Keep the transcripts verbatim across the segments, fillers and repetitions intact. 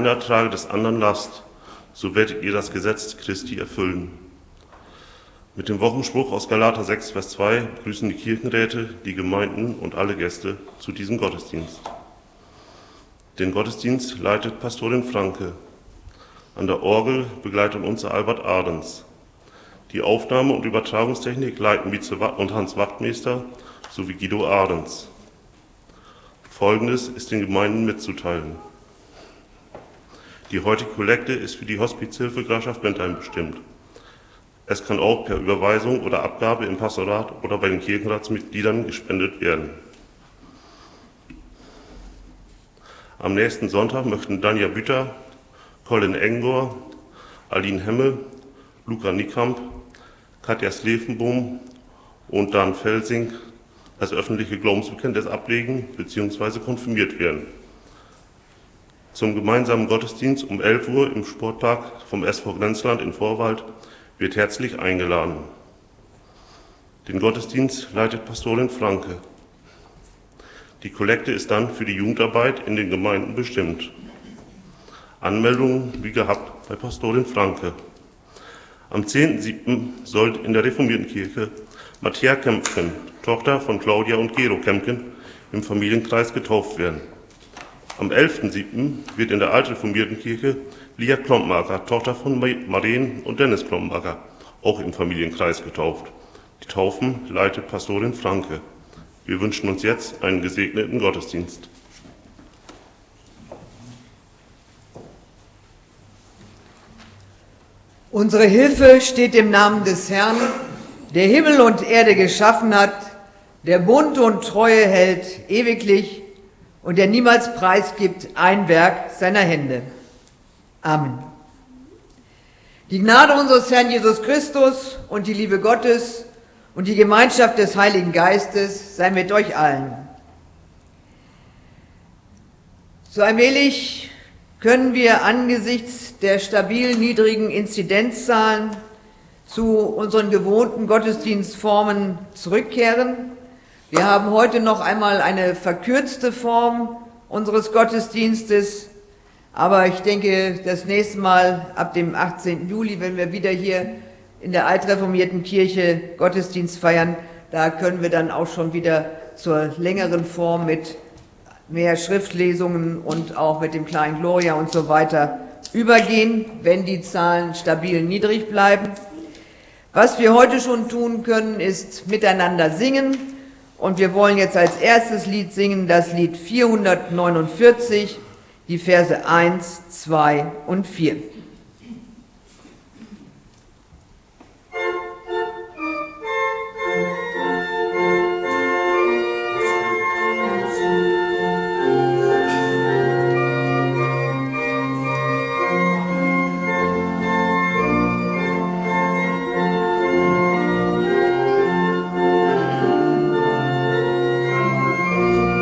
einer trage des anderen Last, so werdet ihr das Gesetz Christi erfüllen. Mit dem Wochenspruch aus Galater sechs, Vers zwei begrüßen die Kirchenräte, die Gemeinden und alle Gäste zu diesem Gottesdienst. Den Gottesdienst leitet Pastorin Franke. An der Orgel begleitet uns Albert Ahrens. Die Aufnahme- und Übertragungstechnik leiten Vize und Hans Wachtmeister sowie Guido Ahrens. Folgendes ist den Gemeinden mitzuteilen. Die heutige Kollekte ist für die Hospizhilfe Grafschaft Bentheim bestimmt. Es kann auch per Überweisung oder Abgabe im Pastorat oder bei den Kirchenratsmitgliedern gespendet werden. Am nächsten Sonntag möchten Danja Büter, Colin Engor, Aline Hemme, Luca Niekamp, Katja Slevenbohm und Dan Felsing das öffentliche Glaubensbekenntnis ablegen bzw. konfirmiert werden. Zum gemeinsamen Gottesdienst um elf Uhr im Sportpark vom S V Grenzland in Vorwald wird herzlich eingeladen. Den Gottesdienst leitet Pastorin Franke. Die Kollekte ist dann für die Jugendarbeit in den Gemeinden bestimmt. Anmeldungen wie gehabt bei Pastorin Franke. Am zehnten siebten soll in der reformierten Kirche Matthäa Kempken, Tochter von Claudia und Gero Kempken, im Familienkreis getauft werden. Am elften siebten wird in der altreformierten Kirche Lia Klompmaker, Tochter von Maren und Dennis Klompmaker, auch im Familienkreis getauft. Die Taufen leitet Pastorin Franke. Wir wünschen uns jetzt einen gesegneten Gottesdienst. Unsere Hilfe steht im Namen des Herrn, der Himmel und Erde geschaffen hat, der Bund und Treue hält ewiglich und der niemals preisgibt ein Werk seiner Hände. Amen. Die Gnade unseres Herrn Jesus Christus und die Liebe Gottes und die Gemeinschaft des Heiligen Geistes sei mit euch allen. So allmählich können wir angesichts der stabil niedrigen Inzidenzzahlen zu unseren gewohnten Gottesdienstformen zurückkehren. Wir haben heute noch einmal eine verkürzte Form unseres Gottesdienstes, aber ich denke, das nächste Mal ab dem achtzehnten Juli, wenn wir wieder hier in der altreformierten Kirche Gottesdienst feiern, da können wir dann auch schon wieder zur längeren Form mit mehr Schriftlesungen und auch mit dem kleinen Gloria und so weiter übergehen, wenn die Zahlen stabil niedrig bleiben. Was wir heute schon tun können, ist miteinander singen. Und wir wollen jetzt als erstes Lied singen, das Lied vierhundertneunundvierzig, die Verse eins, zwei und vier.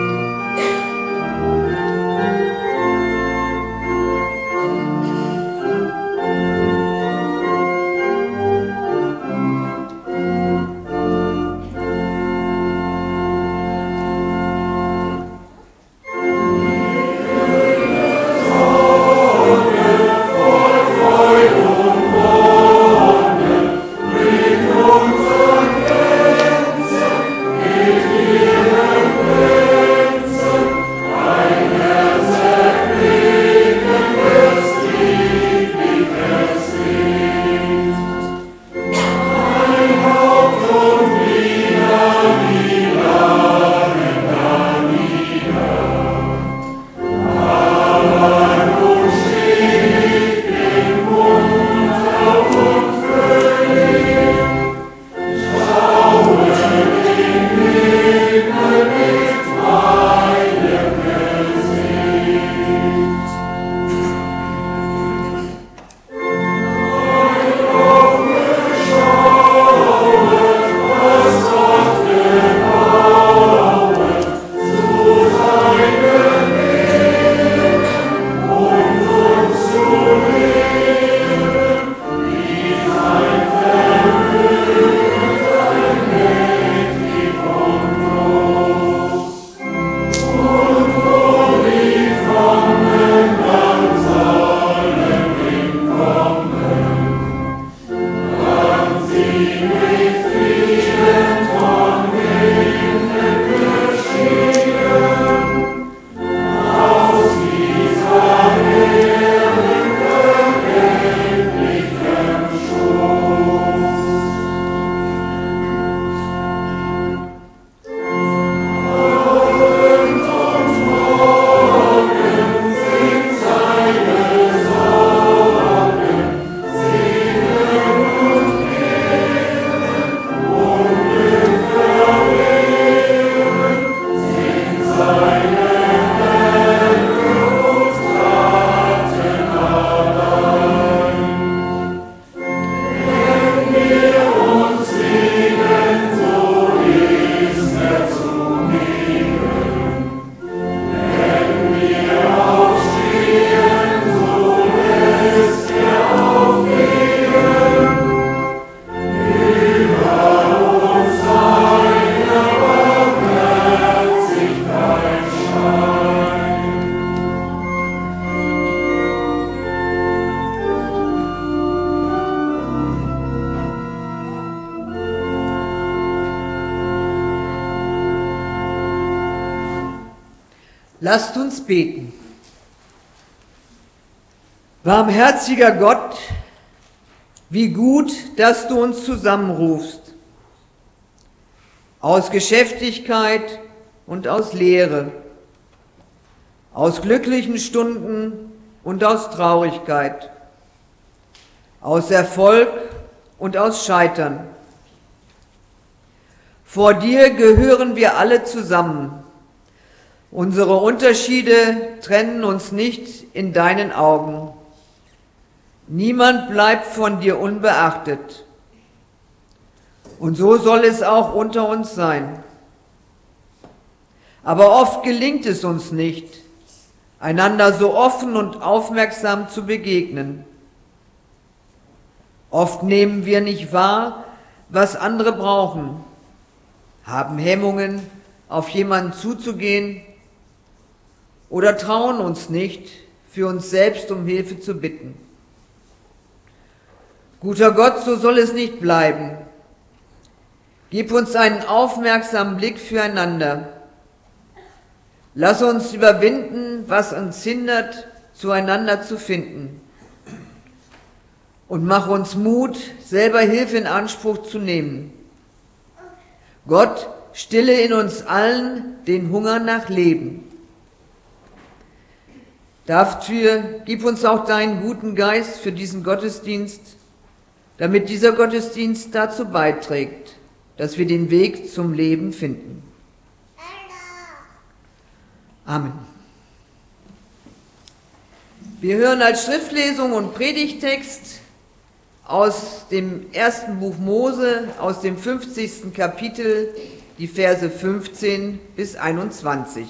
Thank Lasst uns beten. Barmherziger Gott, wie gut, dass du uns zusammenrufst. Aus Geschäftigkeit und aus Lehre, aus glücklichen Stunden und aus Traurigkeit, aus Erfolg und aus Scheitern. Vor dir gehören wir alle zusammen. Unsere Unterschiede trennen uns nicht in deinen Augen. Niemand bleibt von dir unbeachtet. Und so soll es auch unter uns sein. Aber oft gelingt es uns nicht, einander so offen und aufmerksam zu begegnen. Oft nehmen wir nicht wahr, was andere brauchen, haben Hemmungen, auf jemanden zuzugehen oder trauen uns nicht, für uns selbst um Hilfe zu bitten. Guter Gott, so soll es nicht bleiben. Gib uns einen aufmerksamen Blick füreinander. Lass uns überwinden, was uns hindert, zueinander zu finden. Und mach uns Mut, selber Hilfe in Anspruch zu nehmen. Gott, stille in uns allen den Hunger nach Leben. Dafür gib uns auch deinen guten Geist für diesen Gottesdienst, damit dieser Gottesdienst dazu beiträgt, dass wir den Weg zum Leben finden. Amen. Wir hören als Schriftlesung und Predigtext aus dem ersten Buch Mose, aus dem fünfzigsten Kapitel, die Verse fünfzehn bis einundzwanzig.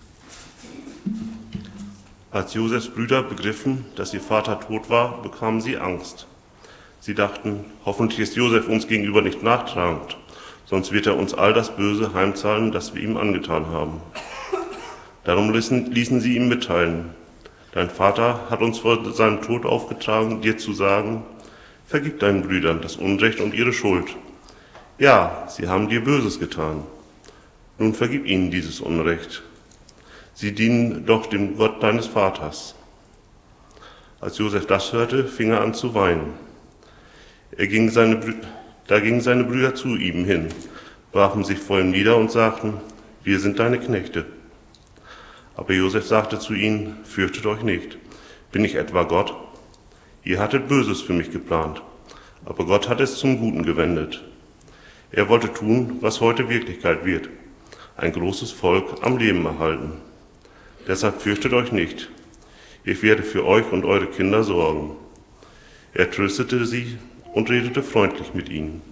Als Josefs Brüder begriffen, dass ihr Vater tot war, bekamen sie Angst. Sie dachten, hoffentlich ist Josef uns gegenüber nicht nachtragend, sonst wird er uns all das Böse heimzahlen, das wir ihm angetan haben. Darum ließen, ließen sie ihm mitteilen: Dein Vater hat uns vor seinem Tod aufgetragen, dir zu sagen, vergib deinen Brüdern das Unrecht und ihre Schuld. Ja, sie haben dir Böses getan. Nun vergib ihnen dieses Unrecht. Sie dienen doch dem Gott deines Vaters. Als Josef das hörte, fing er an zu weinen. Er ging seine, da gingen seine Brüder zu ihm hin, warfen sich vor ihm nieder und sagten: Wir sind deine Knechte. Aber Josef sagte zu ihnen: Fürchtet euch nicht, bin ich etwa Gott? Ihr hattet Böses für mich geplant, aber Gott hat es zum Guten gewendet. Er wollte tun, was heute Wirklichkeit wird, ein großes Volk am Leben erhalten. Deshalb fürchtet euch nicht, ich werde für euch und eure Kinder sorgen. Er tröstete sie und redete freundlich mit ihnen.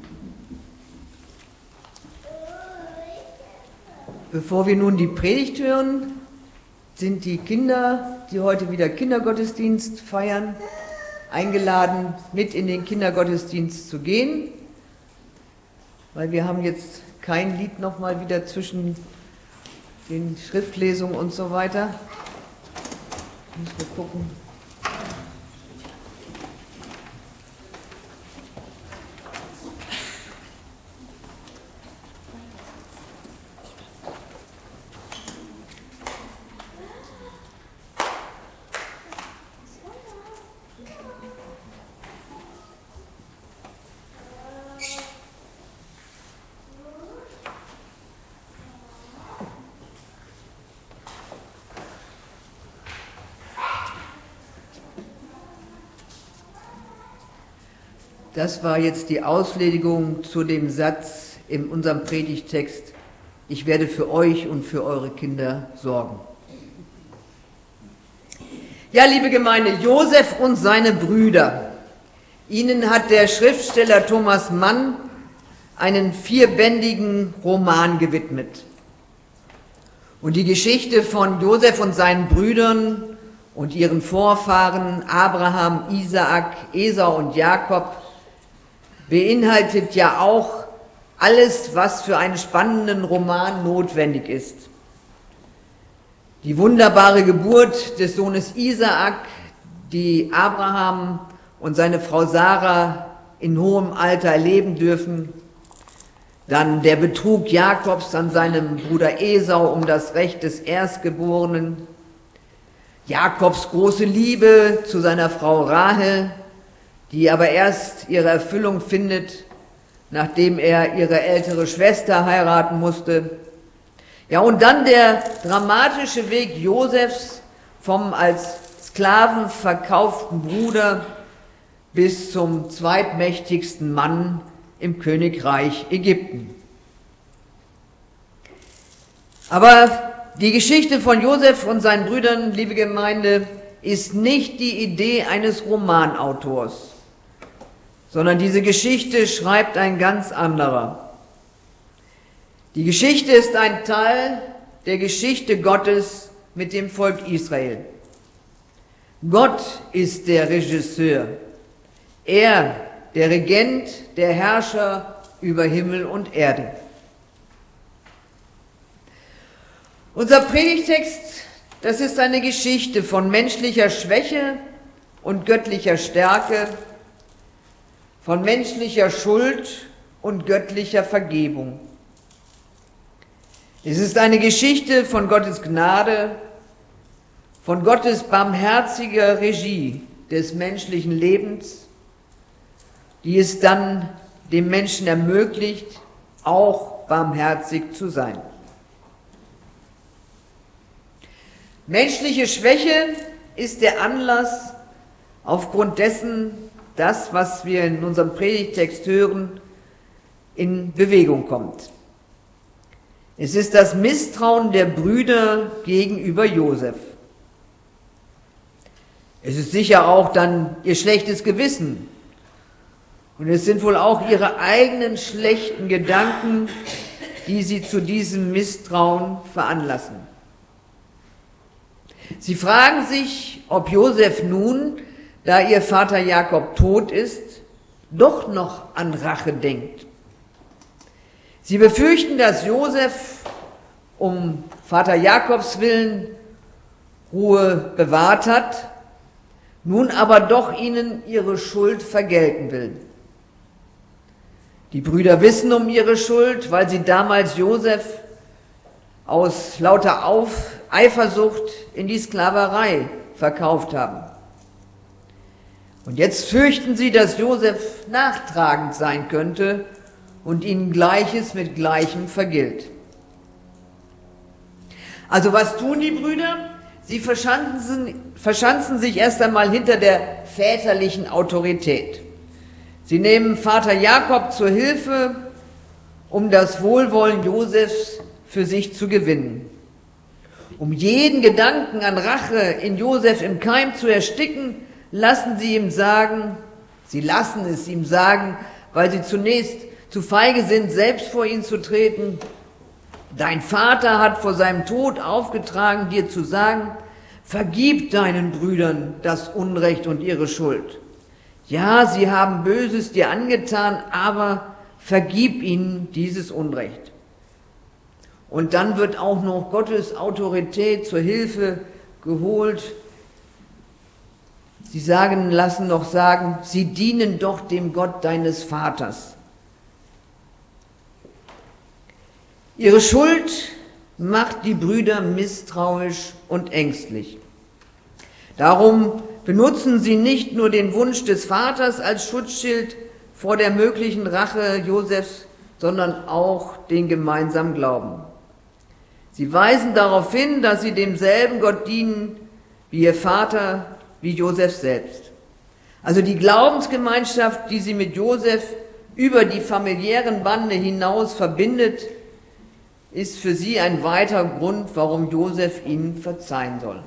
Bevor wir nun die Predigt hören, sind die Kinder, die heute wieder Kindergottesdienst feiern, eingeladen, mit in den Kindergottesdienst zu gehen, weil wir haben jetzt kein Lied nochmal wieder zwischen den Schriftlesungen und so weiter. Müssen wir gucken. Das war jetzt die Auslegung zu dem Satz in unserem Predigtext: Ich werde für euch und für eure Kinder sorgen. Ja, liebe Gemeinde, Josef und seine Brüder, ihnen hat der Schriftsteller Thomas Mann einen vierbändigen Roman gewidmet. Und die Geschichte von Josef und seinen Brüdern und ihren Vorfahren Abraham, Isaak, Esau und Jakob beinhaltet ja auch alles, was für einen spannenden Roman notwendig ist. Die wunderbare Geburt des Sohnes Isaak, die Abraham und seine Frau Sarah in hohem Alter erleben dürfen, Dann der Betrug Jakobs an seinem Bruder Esau um das Recht des Erstgeborenen. Jakobs große Liebe zu seiner Frau Rahel, die aber erst ihre Erfüllung findet, nachdem er ihre ältere Schwester heiraten musste. Ja, und dann der dramatische Weg Josefs vom als Sklaven verkauften Bruder bis zum zweitmächtigsten Mann im Königreich Ägypten. Aber die Geschichte von Josef und seinen Brüdern, liebe Gemeinde, ist nicht die Idee eines Romanautors, sondern diese Geschichte schreibt ein ganz anderer. Die Geschichte ist ein Teil der Geschichte Gottes mit dem Volk Israel. Gott ist der Regisseur, er der Regent, der Herrscher über Himmel und Erde. Unser Predigtext, das ist eine Geschichte von menschlicher Schwäche und göttlicher Stärke, von menschlicher Schuld und göttlicher Vergebung. Es ist eine Geschichte von Gottes Gnade, von Gottes barmherziger Regie des menschlichen Lebens, die es dann dem Menschen ermöglicht, auch barmherzig zu sein. Menschliche Schwäche ist der Anlass, aufgrund dessen das, was wir in unserem Predigtext hören, in Bewegung kommt. Es ist das Misstrauen der Brüder gegenüber Josef. Es ist sicher auch dann ihr schlechtes Gewissen. Und es sind wohl auch ihre eigenen schlechten Gedanken, die sie zu diesem Misstrauen veranlassen. Sie fragen sich, ob Josef nun, da ihr Vater Jakob tot ist, doch noch an Rache denkt. Sie befürchten, dass Josef um Vater Jakobs willen Ruhe bewahrt hat, nun aber doch ihnen ihre Schuld vergelten will. Die Brüder wissen um ihre Schuld, weil sie damals Josef aus lauter Auf Eifersucht in die Sklaverei verkauft haben. Und jetzt fürchten sie, dass Josef nachtragend sein könnte und ihnen Gleiches mit Gleichem vergilt. Also was tun die Brüder? Sie verschanzen, verschanzen sich erst einmal hinter der väterlichen Autorität. Sie nehmen Vater Jakob zur Hilfe, um das Wohlwollen Josefs für sich zu gewinnen. Um jeden Gedanken an Rache in Josef im Keim zu ersticken, lassen sie ihm sagen, sie lassen es ihm sagen, weil sie zunächst zu feige sind, selbst vor ihn zu treten. Dein Vater hat vor seinem Tod aufgetragen, dir zu sagen, vergib deinen Brüdern das Unrecht und ihre Schuld. Ja, sie haben Böses dir angetan, aber vergib ihnen dieses Unrecht. Und dann wird auch noch Gottes Autorität zur Hilfe geholt. Sie sagen, lassen noch sagen, sie dienen doch dem Gott deines Vaters. Ihre Schuld macht die Brüder misstrauisch und ängstlich. Darum benutzen sie nicht nur den Wunsch des Vaters als Schutzschild vor der möglichen Rache Josefs, sondern auch den gemeinsamen Glauben. Sie weisen darauf hin, dass sie demselben Gott dienen wie ihr Vater, wie Josef selbst. Also die Glaubensgemeinschaft, die sie mit Josef über die familiären Bande hinaus verbindet, ist für sie ein weiterer Grund, warum Josef ihnen verzeihen soll.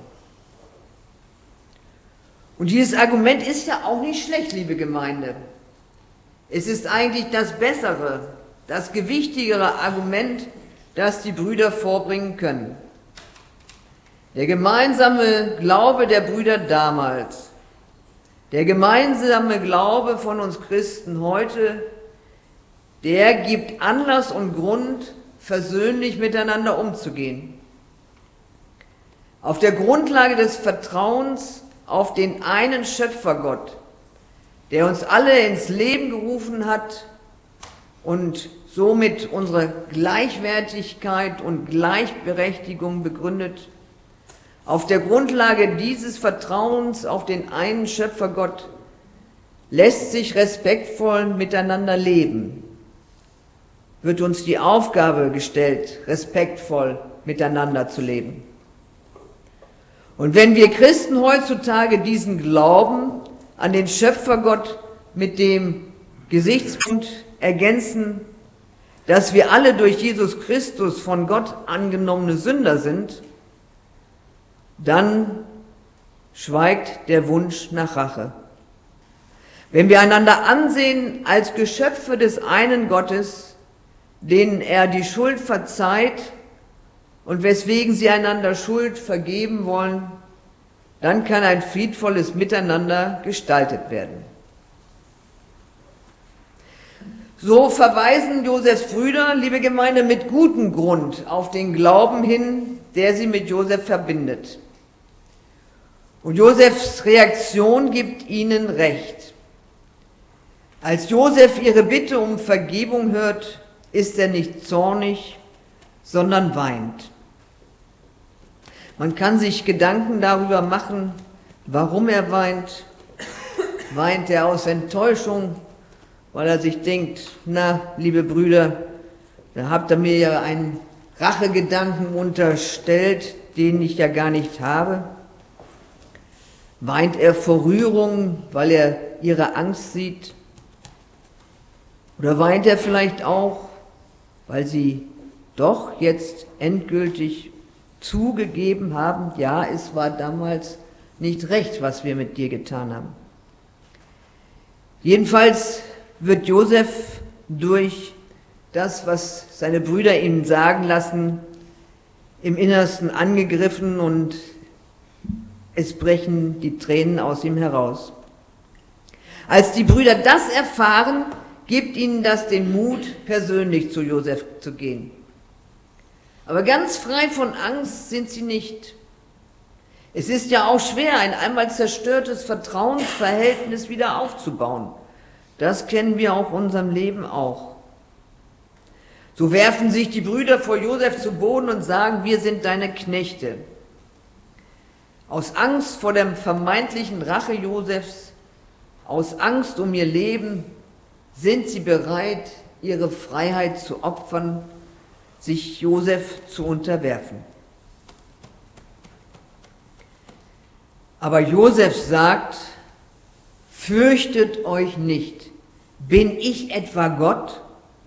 Und dieses Argument ist ja auch nicht schlecht, liebe Gemeinde. Es ist eigentlich das bessere, das gewichtigere Argument, das die Brüder vorbringen können. Der gemeinsame Glaube der Brüder damals, der gemeinsame Glaube von uns Christen heute, der gibt Anlass und Grund, versöhnlich miteinander umzugehen. Auf der Grundlage des Vertrauens auf den einen Schöpfergott, der uns alle ins Leben gerufen hat und somit unsere Gleichwertigkeit und Gleichberechtigung begründet. Auf der Grundlage dieses Vertrauens auf den einen Schöpfergott lässt sich respektvoll miteinander leben. Wird uns die Aufgabe gestellt, respektvoll miteinander zu leben. Und wenn wir Christen heutzutage diesen Glauben an den Schöpfergott mit dem Gesichtspunkt ergänzen, dass wir alle durch Jesus Christus von Gott angenommene Sünder sind, dann schweigt der Wunsch nach Rache. Wenn wir einander ansehen als Geschöpfe des einen Gottes, denen er die Schuld verzeiht und weswegen sie einander Schuld vergeben wollen, dann kann ein friedvolles Miteinander gestaltet werden. So verweisen Josefs Brüder, liebe Gemeinde, mit gutem Grund auf den Glauben hin, der sie mit Josef verbindet. Und Josefs Reaktion gibt ihnen recht. Als Josef ihre Bitte um Vergebung hört, ist er nicht zornig, sondern weint. Man kann sich Gedanken darüber machen, warum er weint. Weint er aus Enttäuschung, weil er sich denkt, na, liebe Brüder, da habt ihr mir ja einen Rachegedanken unterstellt, den ich ja gar nicht habe. Weint er vor Rührung, weil er ihre Angst sieht? Oder weint er vielleicht auch, weil sie doch jetzt endgültig zugegeben haben, ja, es war damals nicht recht, was wir mit dir getan haben. Jedenfalls wird Josef durch das, was seine Brüder ihm sagen lassen, im Innersten angegriffen und es brechen die Tränen aus ihm heraus. Als die Brüder das erfahren, gibt ihnen das den Mut, persönlich zu Josef zu gehen. Aber ganz frei von Angst sind sie nicht. Es ist ja auch schwer, ein einmal zerstörtes Vertrauensverhältnis wieder aufzubauen. Das kennen wir auch in unserem Leben auch. So werfen sich die Brüder vor Josef zu Boden und sagen, wir sind deine Knechte. Aus Angst vor der vermeintlichen Rache Josefs, aus Angst um ihr Leben, sind sie bereit, ihre Freiheit zu opfern, sich Josef zu unterwerfen. Aber Josef sagt, fürchtet euch nicht. Bin ich etwa Gott?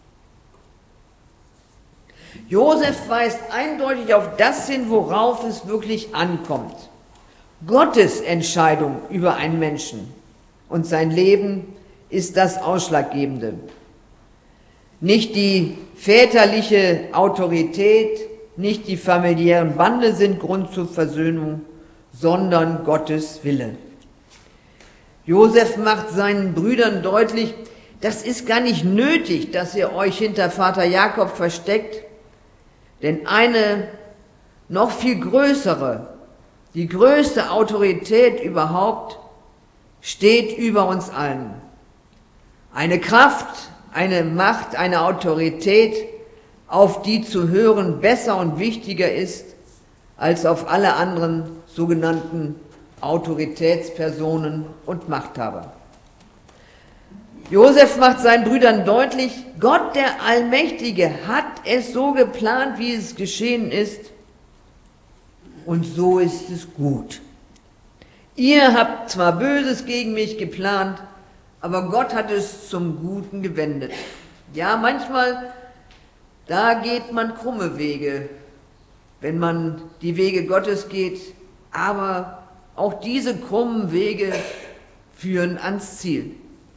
Josef weist eindeutig auf das hin, worauf es wirklich ankommt. Gottes Entscheidung über einen Menschen und sein Leben ist das Ausschlaggebende. Nicht die väterliche Autorität, nicht die familiären Bande sind Grund zur Versöhnung, sondern Gottes Wille. Josef macht seinen Brüdern deutlich, das ist gar nicht nötig, dass ihr euch hinter Vater Jakob versteckt, denn eine noch viel größere, die größte Autorität überhaupt steht über uns allen. Eine Kraft, eine Macht, eine Autorität, auf die zu hören besser und wichtiger ist, als auf alle anderen sogenannten Autoritätspersonen und Machthaber. Josef macht seinen Brüdern deutlich, Gott der Allmächtige hat es so geplant, wie es geschehen ist, und so ist es gut. Ihr habt zwar Böses gegen mich geplant, aber Gott hat es zum Guten gewendet. Ja, manchmal, da geht man krumme Wege, wenn man die Wege Gottes geht, aber auch diese krummen Wege führen ans Ziel.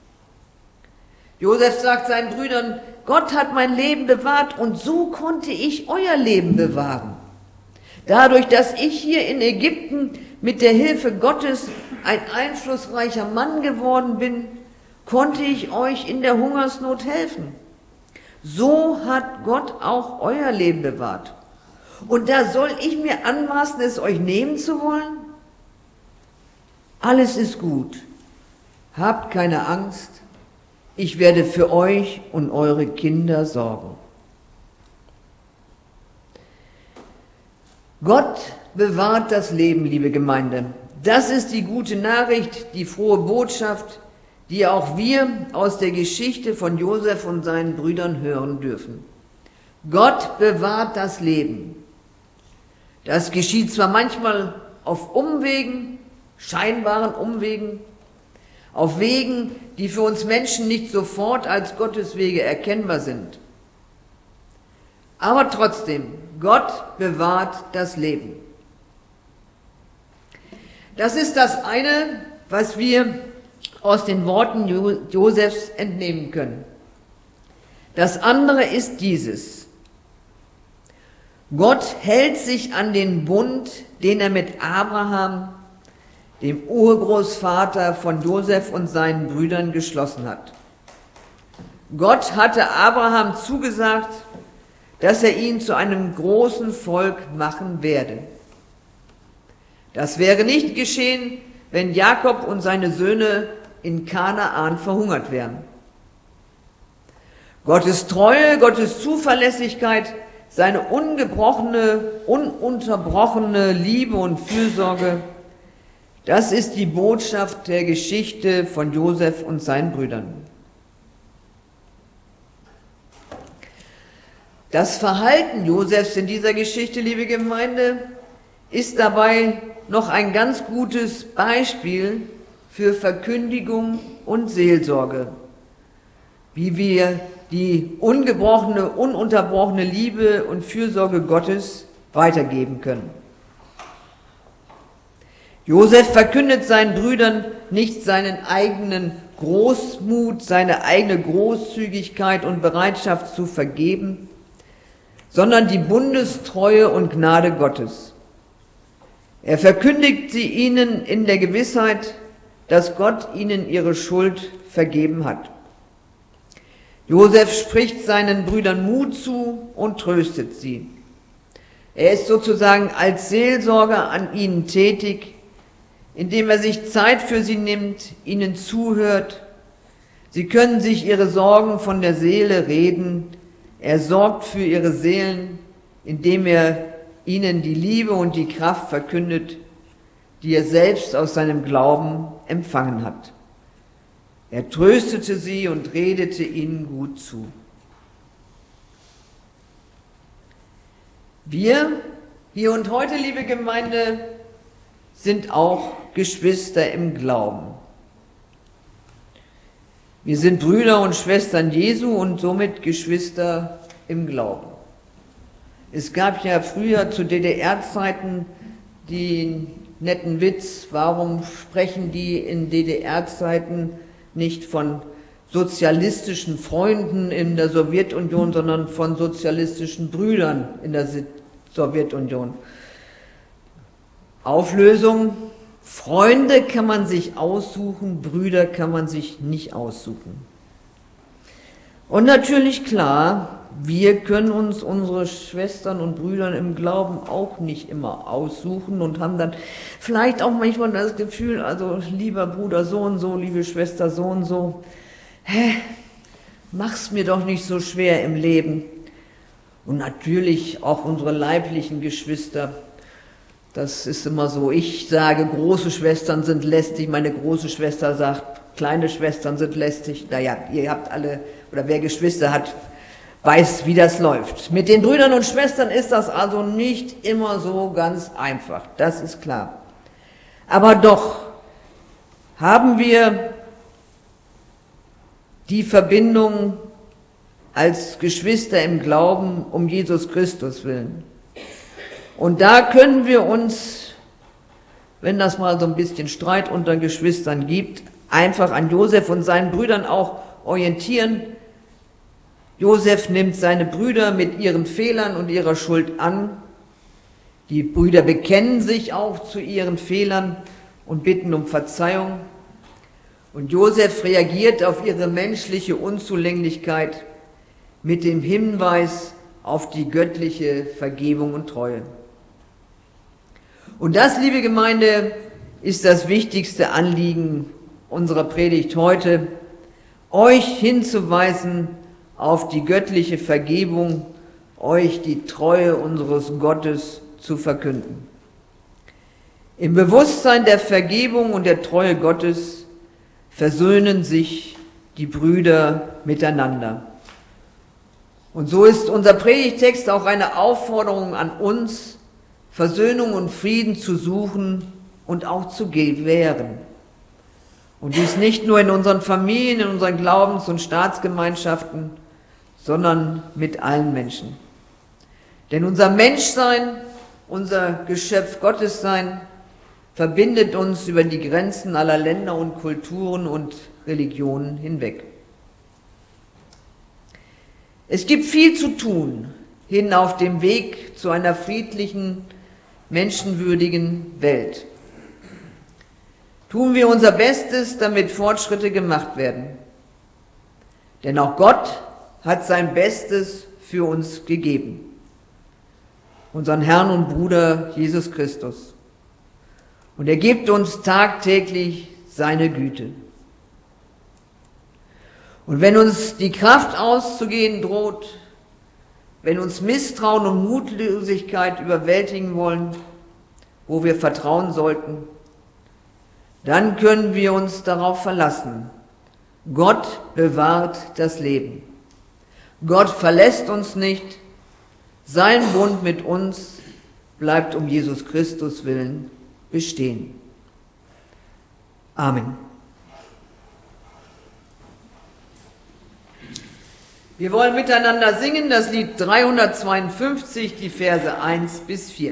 Josef sagt seinen Brüdern, Gott hat mein Leben bewahrt und so konnte ich euer Leben bewahren. Dadurch, dass ich hier in Ägypten mit der Hilfe Gottes ein einflussreicher Mann geworden bin, konnte ich euch in der Hungersnot helfen. So hat Gott auch euer Leben bewahrt. Und da soll ich mir anmaßen, es euch nehmen zu wollen? Alles ist gut. Habt keine Angst. ich werde für euch und eure Kinder sorgen. Gott bewahrt das Leben, liebe Gemeinde. Das ist die gute Nachricht, die frohe Botschaft, die auch wir aus der Geschichte von Josef und seinen Brüdern hören dürfen. Gott bewahrt das Leben. Das geschieht zwar manchmal auf Umwegen, scheinbaren Umwegen, auf Wegen, die für uns Menschen nicht sofort als Gottes Wege erkennbar sind. Aber trotzdem, Gott bewahrt das Leben. Das ist das eine, was wir aus den Worten Josefs entnehmen können. Das andere ist dieses: Gott hält sich an den Bund, den er mit Abraham, dem Urgroßvater von Josef und seinen Brüdern, geschlossen hat. Gott hatte Abraham zugesagt, dass er ihn zu einem großen Volk machen werde. Das wäre nicht geschehen, wenn Jakob und seine Söhne in Kanaan verhungert wären. Gottes Treue, Gottes Zuverlässigkeit, seine ungebrochene, ununterbrochene Liebe und Fürsorge, das ist die Botschaft der Geschichte von Josef und seinen Brüdern. Das Verhalten Josefs in dieser Geschichte, liebe Gemeinde, ist dabei noch ein ganz gutes Beispiel für Verkündigung und Seelsorge, wie wir die ungebrochene, ununterbrochene Liebe und Fürsorge Gottes weitergeben können. Josef verkündet seinen Brüdern nicht seinen eigenen Großmut, seine eigene Großzügigkeit und Bereitschaft zu vergeben, sondern die Bundestreue und Gnade Gottes. Er verkündigt sie ihnen in der Gewissheit, dass Gott ihnen ihre Schuld vergeben hat. Josef spricht seinen Brüdern Mut zu und tröstet sie. Er ist sozusagen als Seelsorger an ihnen tätig, indem er sich Zeit für sie nimmt, ihnen zuhört. Sie können sich ihre Sorgen von der Seele reden. Er sorgt für ihre Seelen, indem er ihnen die Liebe und die Kraft verkündet, die er selbst aus seinem Glauben empfangen hat. Er tröstete sie und redete ihnen gut zu. Wir, hier und heute, liebe Gemeinde, sind auch Geschwister im Glauben. Wir sind Brüder und Schwestern Jesu und somit Geschwister im Glauben. Es gab ja früher zu D D R-Zeiten den netten Witz, warum sprechen die in D D R-Zeiten nicht von sozialistischen Freunden in der Sowjetunion, sondern von sozialistischen Brüdern in der Sowjetunion. Auflösung: Freunde kann man sich aussuchen, Brüder kann man sich nicht aussuchen. Und natürlich klar, wir können uns unsere Schwestern und Brüder im Glauben auch nicht immer aussuchen und haben dann vielleicht auch manchmal das Gefühl, also lieber Bruder so und so, liebe Schwester so und so, hä, mach's mir doch nicht so schwer im Leben. Und natürlich auch unsere leiblichen Geschwister. Das ist immer so, ich sage, große Schwestern sind lästig, meine große Schwester sagt, kleine Schwestern sind lästig. Naja, ihr habt alle, oder wer Geschwister hat, weiß, wie das läuft. Mit den Brüdern und Schwestern ist das also nicht immer so ganz einfach, das ist klar. Aber doch haben wir die Verbindung als Geschwister im Glauben um Jesus Christus willen. Und da können wir uns, wenn das mal so ein bisschen Streit unter Geschwistern gibt, einfach an Josef und seinen Brüdern auch orientieren. Josef nimmt seine Brüder mit ihren Fehlern und ihrer Schuld an. Die Brüder bekennen sich auch zu ihren Fehlern und bitten um Verzeihung. Und Josef reagiert auf ihre menschliche Unzulänglichkeit mit dem Hinweis auf die göttliche Vergebung und Treue. Und das, liebe Gemeinde, ist das wichtigste Anliegen unserer Predigt heute. euch hinzuweisen auf die göttliche Vergebung, euch die Treue unseres Gottes zu verkünden. Im Bewusstsein der Vergebung und der Treue Gottes versöhnen sich die Brüder miteinander. Und so ist unser Predigtext auch eine Aufforderung an uns, Versöhnung und Frieden zu suchen und auch zu gewähren. Und dies nicht nur in unseren Familien, in unseren Glaubens- und Staatsgemeinschaften, sondern mit allen Menschen. Denn unser Menschsein, unser Geschöpf Gottessein, verbindet uns über die Grenzen aller Länder und Kulturen und Religionen hinweg. Es gibt viel zu tun hin auf dem Weg zu einer friedlichen, menschenwürdigen Welt. Tun wir unser Bestes, damit Fortschritte gemacht werden. Denn auch Gott hat sein Bestes für uns gegeben. Unseren Herrn und Bruder Jesus Christus. Und er gibt uns tagtäglich seine Güte. Und wenn uns die Kraft auszugehen droht, wenn uns Misstrauen und Mutlosigkeit überwältigen wollen, wo wir vertrauen sollten, dann können wir uns darauf verlassen. Gott bewahrt das Leben. Gott verlässt uns nicht. Sein Bund mit uns bleibt um Jesus Christus willen bestehen. Amen. Wir wollen miteinander singen das Lied dreihundertzweiundfünfzig, die Verse eins bis vier.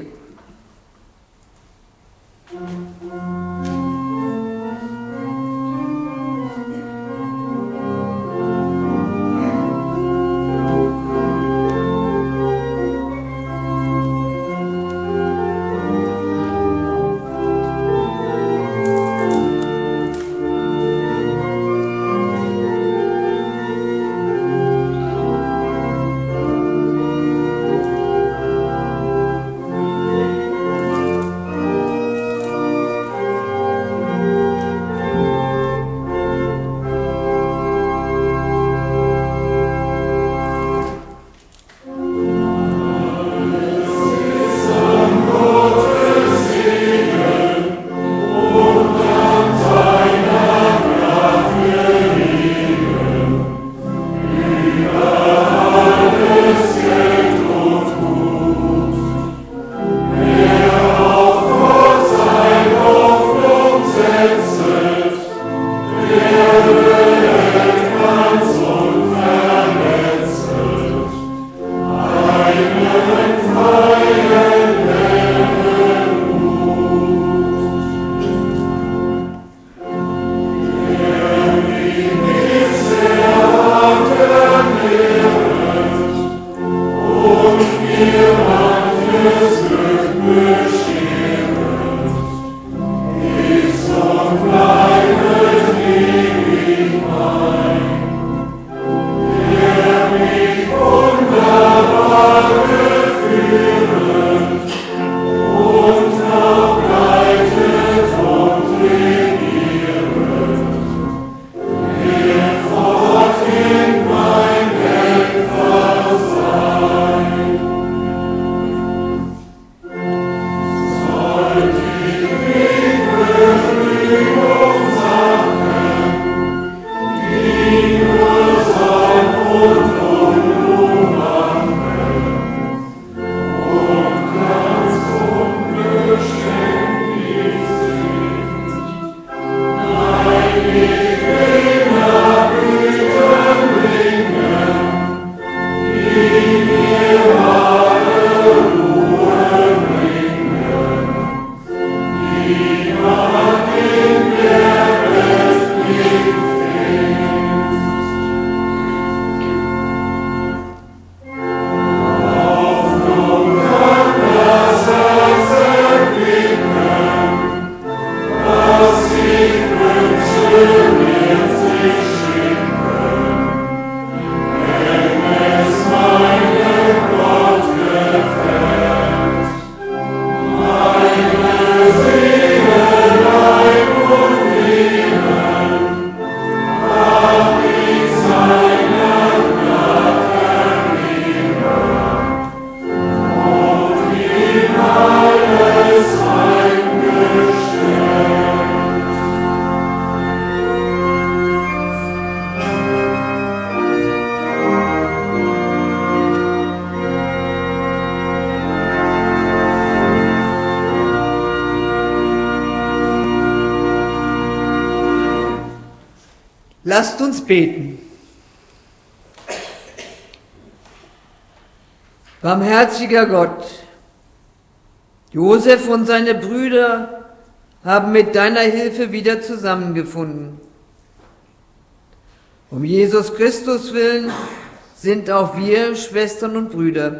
Thank Lasst uns beten. Barmherziger Gott, Josef und seine Brüder haben mit deiner Hilfe wieder zusammengefunden. Um Jesus Christus willen sind auch wir Schwestern und Brüder.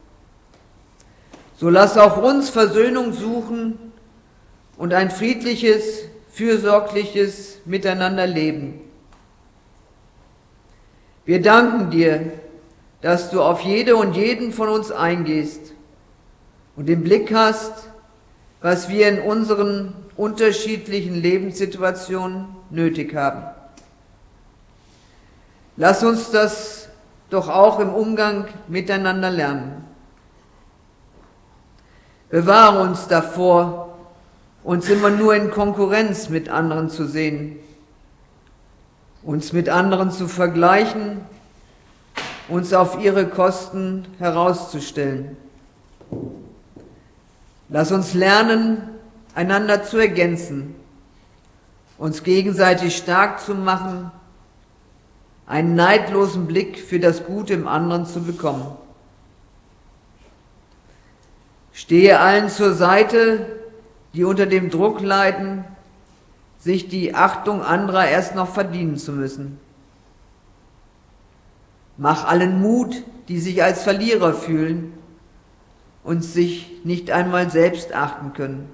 So lass auch uns Versöhnung suchen und ein friedliches, fürsorgliches Miteinander leben. Wir danken dir, dass du auf jede und jeden von uns eingehst und im Blick hast, was wir in unseren unterschiedlichen Lebenssituationen nötig haben. Lass uns das doch auch im Umgang miteinander lernen. Bewahre uns davor, uns immer nur in Konkurrenz mit anderen zu sehen, uns mit anderen zu vergleichen, uns auf ihre Kosten herauszustellen. Lass uns lernen, einander zu ergänzen, uns gegenseitig stark zu machen, einen neidlosen Blick für das Gute im anderen zu bekommen. Stehe allen zur Seite, die unter dem Druck leiden, sich die Achtung anderer erst noch verdienen zu müssen. Mach allen Mut, die sich als Verlierer fühlen und sich nicht einmal selbst achten können.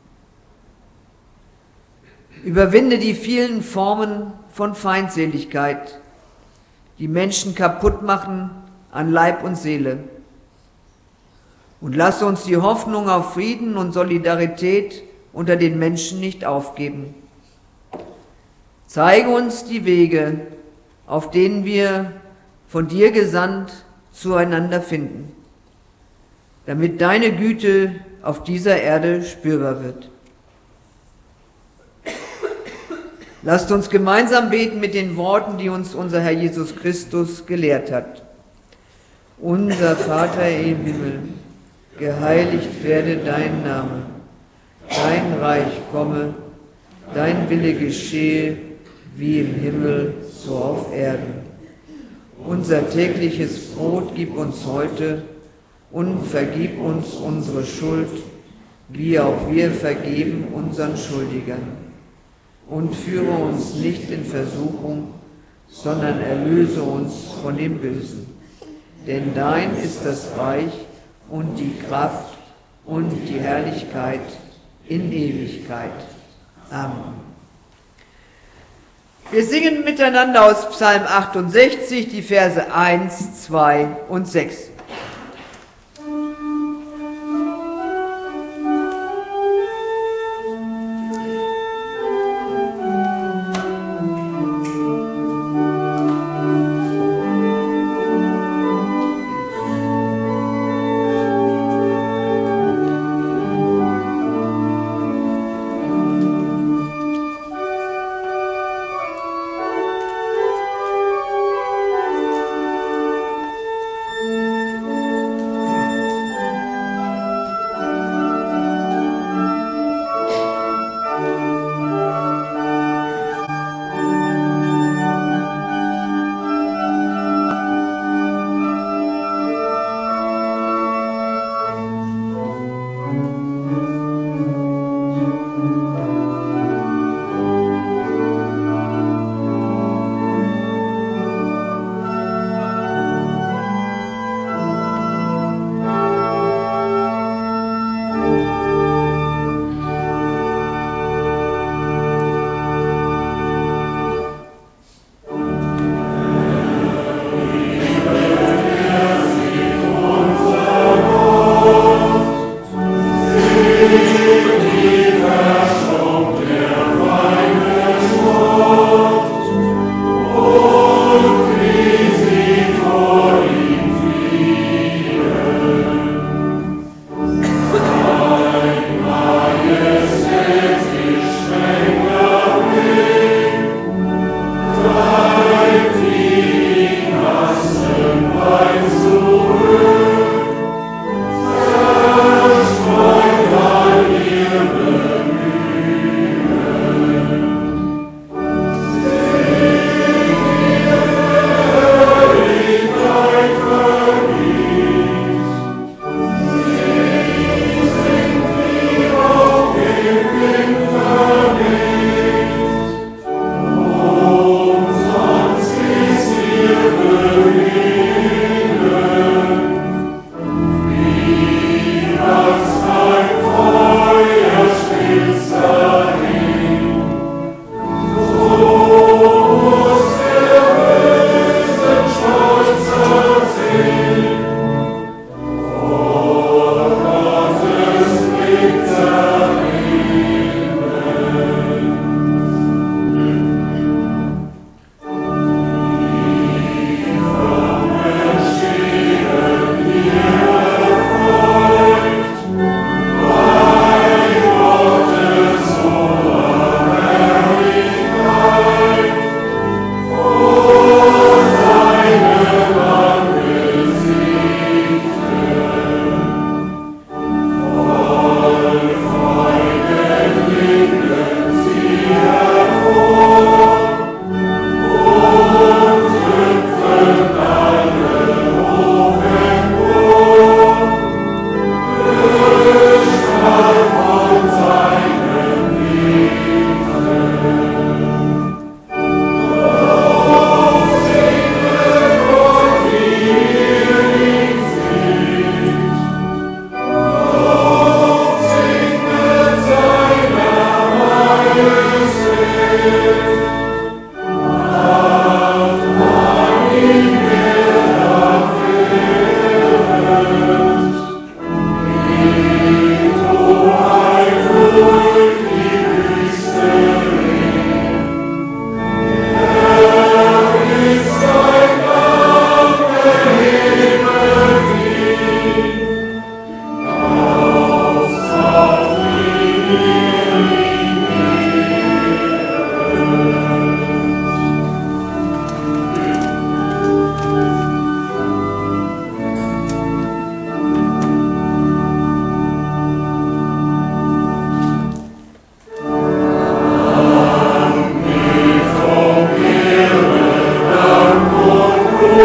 Überwinde die vielen Formen von Feindseligkeit, die Menschen kaputt machen an Leib und Seele. Und lass uns die Hoffnung auf Frieden und Solidarität unter den Menschen nicht aufgeben. Zeige uns die Wege, auf denen wir von dir gesandt zueinander finden, damit deine Güte auf dieser Erde spürbar wird. Lasst uns gemeinsam beten mit den Worten, die uns unser Herr Jesus Christus gelehrt hat. Unser Vater im Himmel, geheiligt werde dein Name, dein Reich komme, dein Wille geschehe, wie im Himmel, so auf Erden. Unser tägliches Brot gib uns heute und vergib uns unsere Schuld, wie auch wir vergeben unseren Schuldigern. Und führe uns nicht in Versuchung, sondern erlöse uns von dem Bösen. Denn dein ist das Reich und die Kraft und die Herrlichkeit in Ewigkeit. Amen. Wir singen miteinander aus Psalm achtundsechzig die Verse eins, zwei und sechs.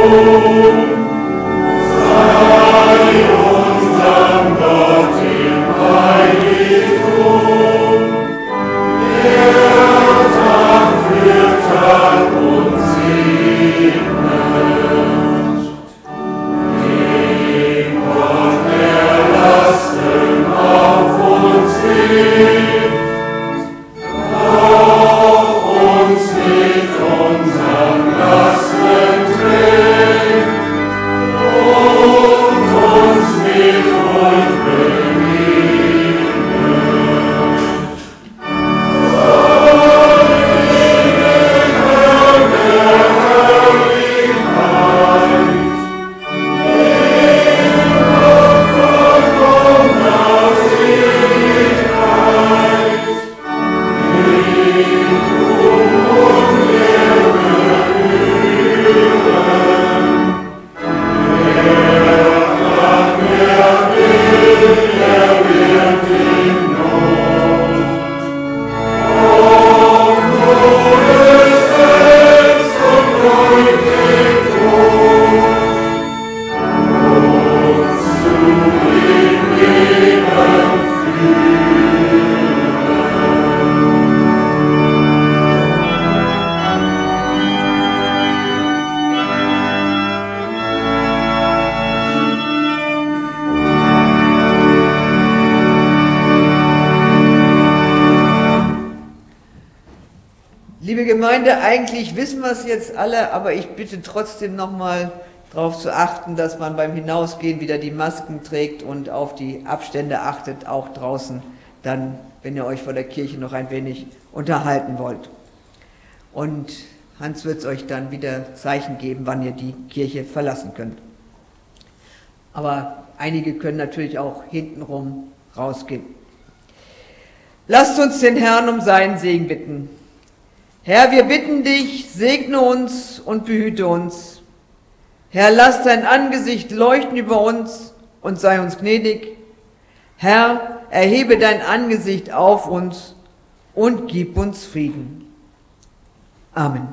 Liebe Gemeinde, eigentlich wissen wir es jetzt alle, aber ich bitte trotzdem nochmal darauf zu achten, dass man beim Hinausgehen wieder die Masken trägt und auf die Abstände achtet, auch draußen, dann, wenn ihr euch vor der Kirche noch ein wenig unterhalten wollt. Und Hans wird es euch dann wieder Zeichen geben, wann ihr die Kirche verlassen könnt. Aber einige können natürlich auch hintenrum rausgehen. Lasst uns den Herrn um seinen Segen bitten. Herr, wir bitten dich, segne uns und behüte uns. Herr, lass dein Angesicht leuchten über uns und sei uns gnädig. Herr, erhebe dein Angesicht auf uns und gib uns Frieden. Amen.